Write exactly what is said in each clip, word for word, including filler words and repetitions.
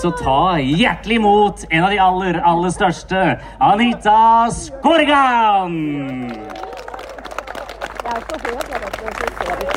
så ta hjertelig imot en av de aller, aller største, Anita Skorgan! Jeg er så høy, jeg vet ikke.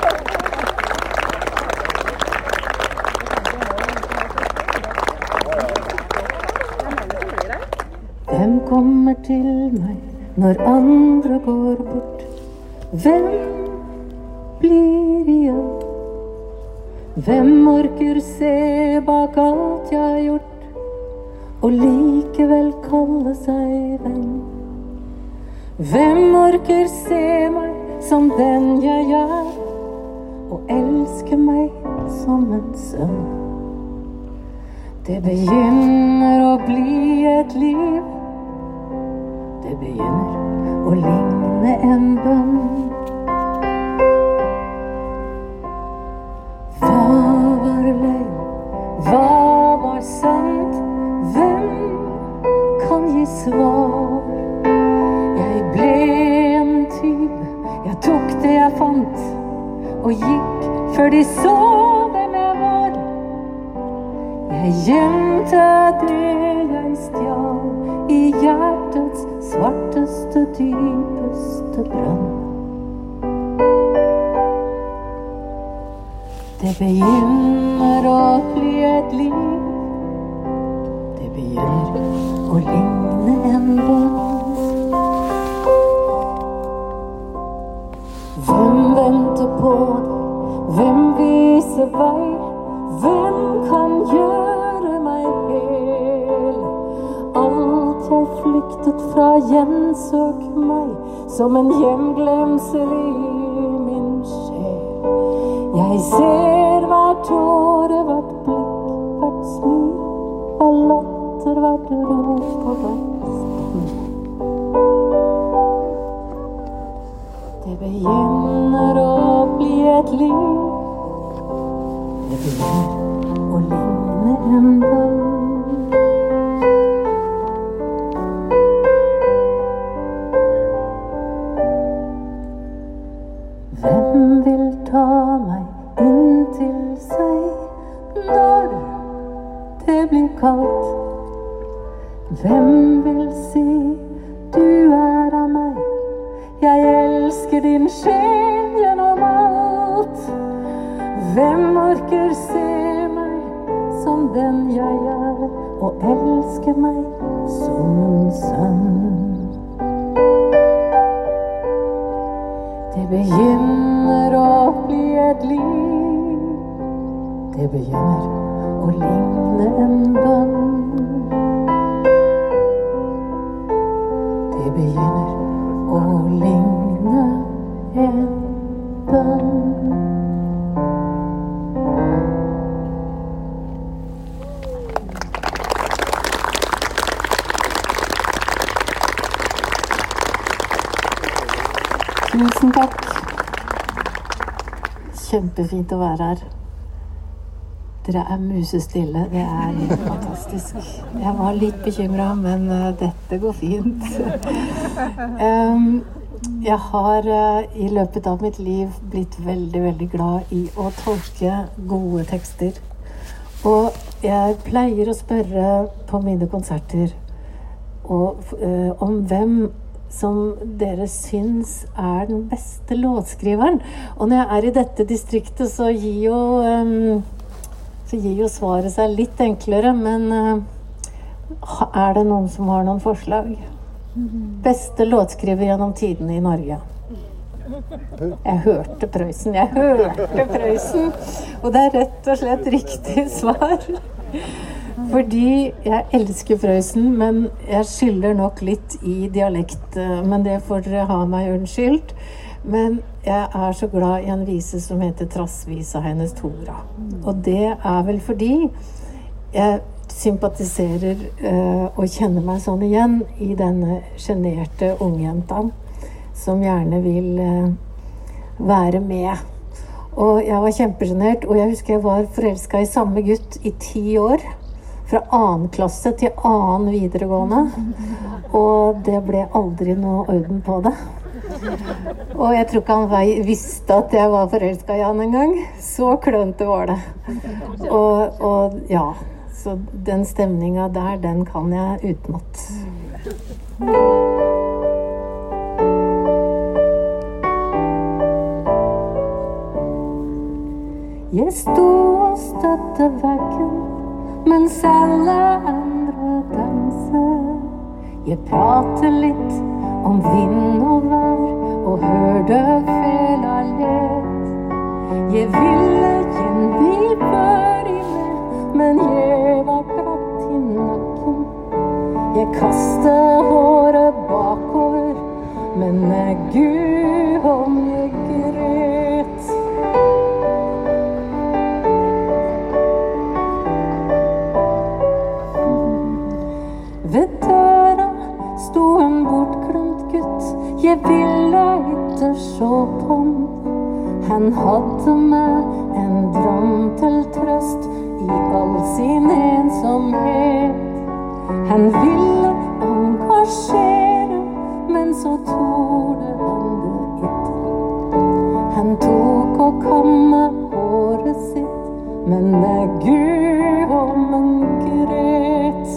Hvem kommer til meg når andre går bort? Hvem blir igjen? Hvem orker se bak alt jeg har gjort, og likevel kalle seg venn? Hvem orker se meg som den jeg er, og elske meg som en sønn? Det begynner å bli et liv. Det begynner å ligne en bønn. Hva var løgn? Hva var sant? Hvem kan gi svar? Jeg ble en tyv. Jeg tok det jeg fant, og gikk før de så hvem jeg var. Jeg gjemte det jeg stjal i hjertets svarteste, dypeste brann. Det begynner å bli et liv. Det begynner å ligne en bønn. Hvem venter på deg? Hvem viser vei? Hvem kan gjøre meg hel? Alt jeg flyktet fra gjensøk meg som en hjemglemsel i min sjel. Jeg ser hvert tåre, hvert blikk, hvert smil, hver latter, hvert rop og hvert stemme. Det begynner å bli et liv. Det begynner å ligne en bønn. Hvem vil ta meg inn til seg når det blir kaldt? Hvem vil si du er av meg? Jeg elsker din sjel gjennom alt. Hvem orker se meg som den jeg er, og elske meg som en sønn? Det begynner å bli et liv. Det begynner å ligne en bønn. Det begynner å ligne en bønn. Tusen takk. Kjempefint å være her. Dere er musestille. Det er helt fantastisk. Jeg var litt bekymret, men uh, dette går fint. um, jeg har uh, i løpet av mitt liv blitt veldig, veldig glad i å tolke gode tekster. Og jeg pleier å spørre på mine konserter og, uh, om hvem som dere syns er den beste låtskriveren. Og når jeg er i dette distriktet, så gir jo, um, så gir jo svaret seg litt enklere, men uh, er det noen som har noen forslag? Beste låtskriver gjennom tidene i Norge. Jeg hørte Prøysen, jeg hørte Prøysen, og det er rett og slett riktig svar. Fordi jeg elsker Prøysen, men jeg skylder nok litt i dialekt, men det får dere ha meg unnskyldt. Men jeg er så glad i en vise som heter Trassvisa hennes Tora. Og det er vel fordi jeg sympatiserer uh, og kjenner meg sånn igjen i denne generte ungjenta som gjerne vil uh, være med. Og jeg var kjempegenert, og jeg husker jeg var forelsket i samme gutt i ti år. Fra annen klasse til annen videregående, og det ble aldri noe orden på det. Og jeg tror ikke han visste at jeg var forelsket i han en gang. Så klønete var det. Og, og ja, Så den stemninga der, den kan jeg utenat. Jeg sto og støtte veggen mens alle andre danser. Jeg prater litt om vind og vær og hørte fela lett. Jeg ville gjenbi børi med, men jeg var bratt i nakken. Jeg kastet håret bakover, men Gud om jeg gret. Ved døra sto en bortglemt gutt. Jeg ville ikke se på han. Han hadde med en drøm til trøst i all sin ensomhet. Han ville engasjere, men så torde han det ikke. Han tok og kammet håret sitt, men Gud om han gret.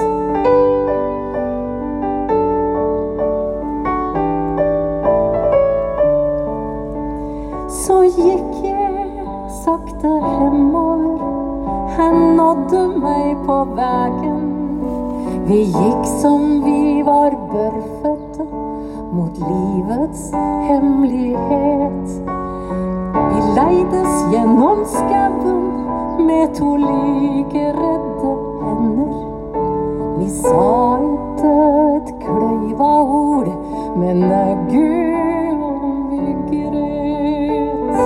Så gikk jeg sakte hemover. Han nådde meg på veien. Vi gikk som vi var børfødte mot livets hemmelighet. Vi leides gjennom skauen med to like redde hender. Vi sa ikke et kløyva ord, men Gud om vi gret.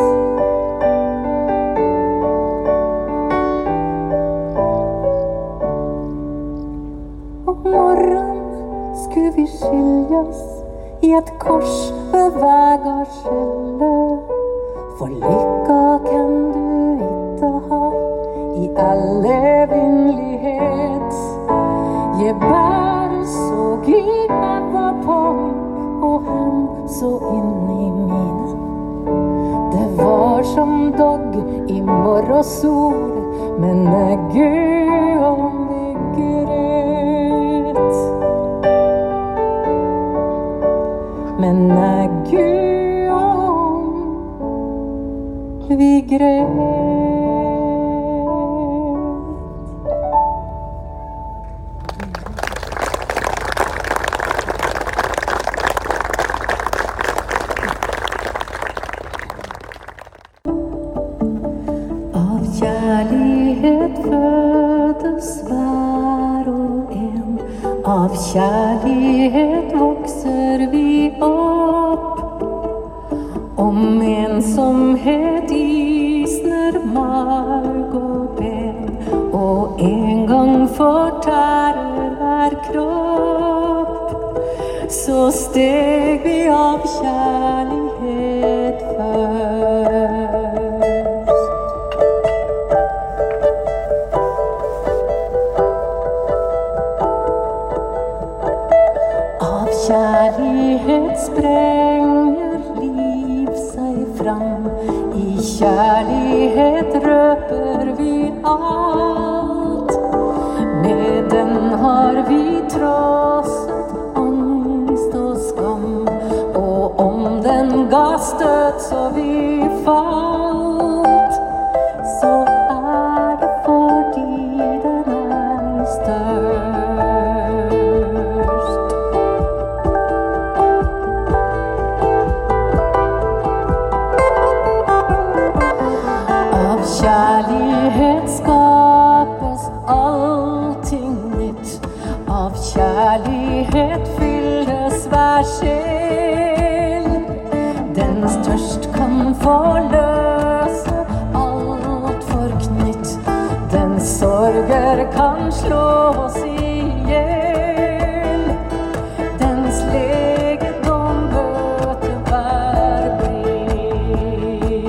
Om morgenen skulle vi skiljas i et kors ved vegarskjellet. For lykka kan du ikke ha i all evinnelighet. Jeg bare så i ræva på ham, og han så inn i mine. Det var som dog i morgensol, men Gud om vi gret. Men Gud om vi gret. Av kjærlighet fødes hver og en. Av kjærlighet vokser vi opp. Om ensomhet isner marg og ben, og en gang fortærer hver kropp, så steg vi av kjærlighet først. Av kjærlighet sprenger liv seg fram. I kjærlighet røper vi alt. Med den har vi trosset angst og skam. Og om den ga støt så vi falt, så er det fordi den er størst. Av kjærlighet skapes allting nytt. Av kjærlighet fylles hver sjel. Den størst kan forløse alt forknytt. Den sorger kan slå oss ihjel. Dens legedom bøter hver brist.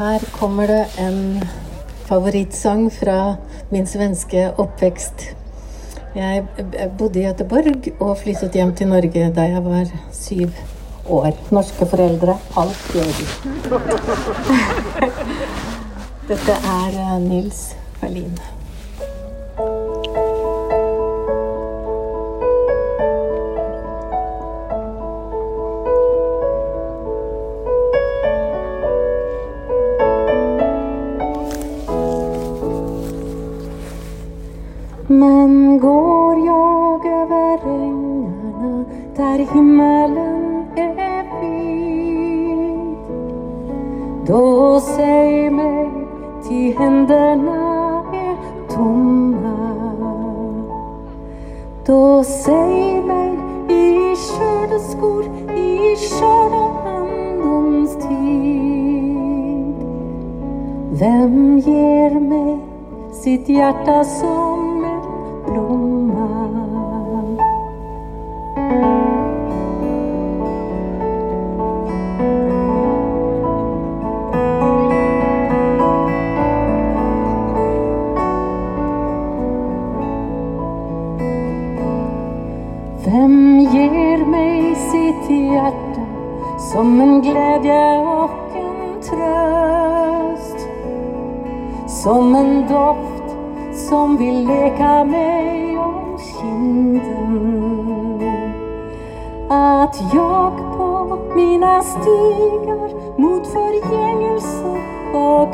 Här kommer det en favorittsång från min svenska uppväxt. Jag bodde i Göteborg och flyttade hem till Norge där jag var sju år. Norska föräldrar, allt gör de. Detta är Nils Ferlin. Men går jag över ängarna där himmelen är vit, då säg mig till händerna är tomma. Då säg mig i körda skor, i körda andens tid, vem ger mig sitt hjärta som blomma? Vem ger mig sitt hjärta som en glädje och en tröst, som en doft som vill leka mig om kinden, att jag på mina stigar mot förgängelse och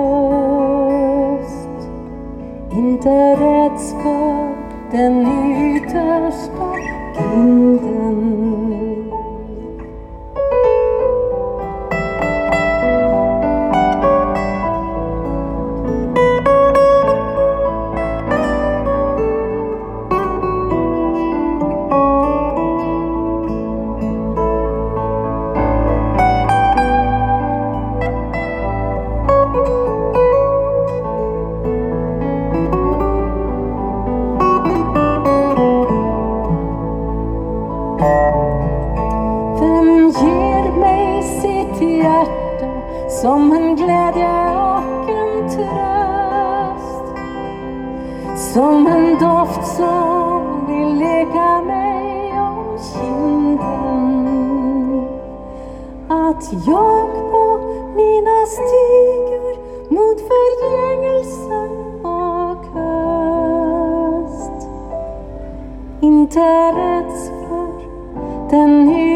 höst inte räds för den yttersta grinden. Som en glädje och en tröst, som en doft som vill leka mig om kinden, att jag på mina stigar mot förgängelse och höst inte räds för den